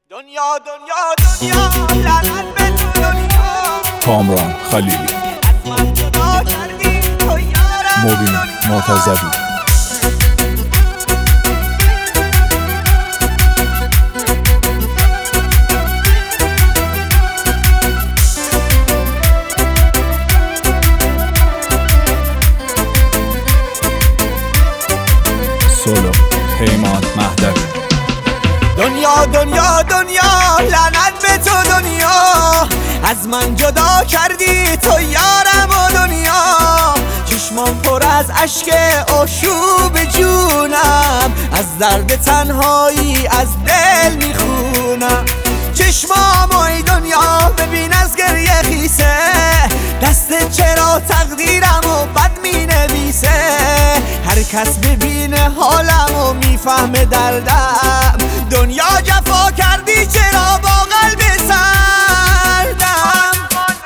دنیا لعنت به تو دنیا. کامران خلیلی، از من جدا کردی تو یارم مبین معتزدی. سولو پیمان مهدوی. دنیا لعنت به تو دنیا. از من جدا کردی تو یارم و دنیا. چشمام پر از اشک آشوب جونم، از درد تنهایی از دل میخونم. چشمام ای دنیا ببین از گریه خیسه، دست چرا تقدیرم و بد مینویسه. هر کس ببینه حالم و میفهمه دردم. دنیا جفا کردی چرا با قلب سردم.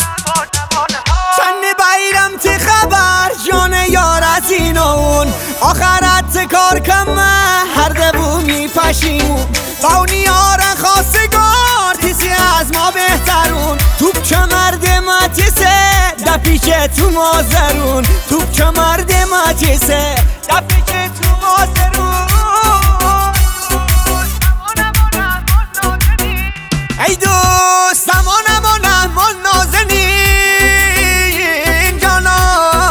چند بایرم تی خبر جان یارت اینون، آخرت کار کمه هر دبو میپشیمون. باونی آرن خواستگار تیسی از ما بهترون. توپ چه مرد ماتیسه دپیچه تو مازرون. توپ چه مرد ماتیسه دپیچه تو مازرون. ای دوستم آنم نازنین جانا،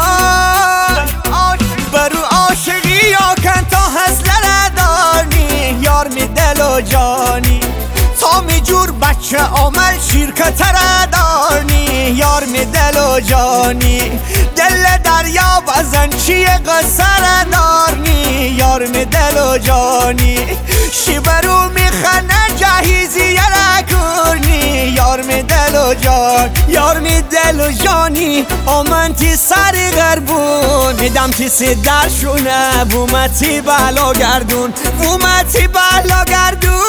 برو عاشقی یا کن تا هزله دانی. یار می دل و جانی تا می جور بچه عمل شرکت دانی. یار می دل و جانی دل دریا بزن چی قصر دارنی. یار می دل و جانی شیبرو می خنه جهیزی رکونی. یار می دل و جان، یار می دل و جانی آمن تی سر غربون. میدم تی سی درشونه بومتی بلا گردون، بومتی بلا گردون.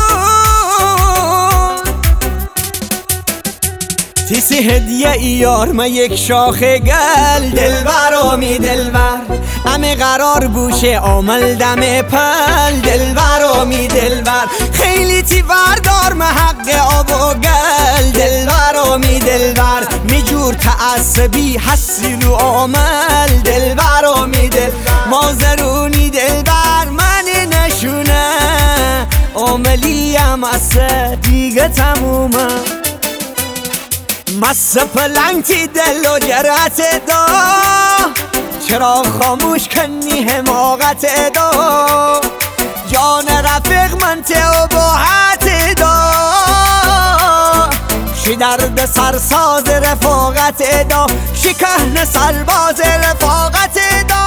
تیسی هدیه ای یار ما یک شاخ گل. دلبرامی دلبر همه قرار بوشه عامل دم پل. دلبرامی دلبر خیلی تی بردار ما حق آب و گل. دلبرامی دلبر میجور تعصبی حسی رو عامل. دلبرامی دل مازرونی دلبر من نشونه عاملیم اصلا دیگه تمومه. مس پلنگی دل و جرأت دا، چرا خاموش کنی حماقت دا. جان رفیق من و باحت دا، شی درد سرساز رفاقت دا، شی کهن سرباز رفاقت دا.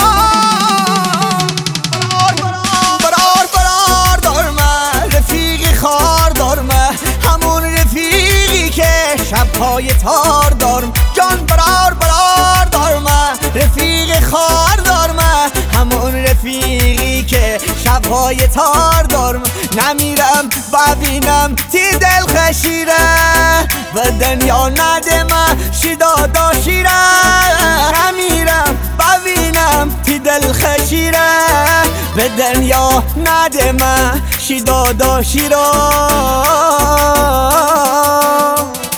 برار دارمه رفیقی خار دارمه، همون رفیقی که شبهای تار دارم. جان برار دارمه رفیق خار دارمه، همون رفیقی که شبهای تار دارم. نمیرم ببینم تی دل خشیره، و دنیا ندمه شیدادا شیره. نمیرم ببینم تی دل خشیره، به دنیا ندمه شیدادا شیره.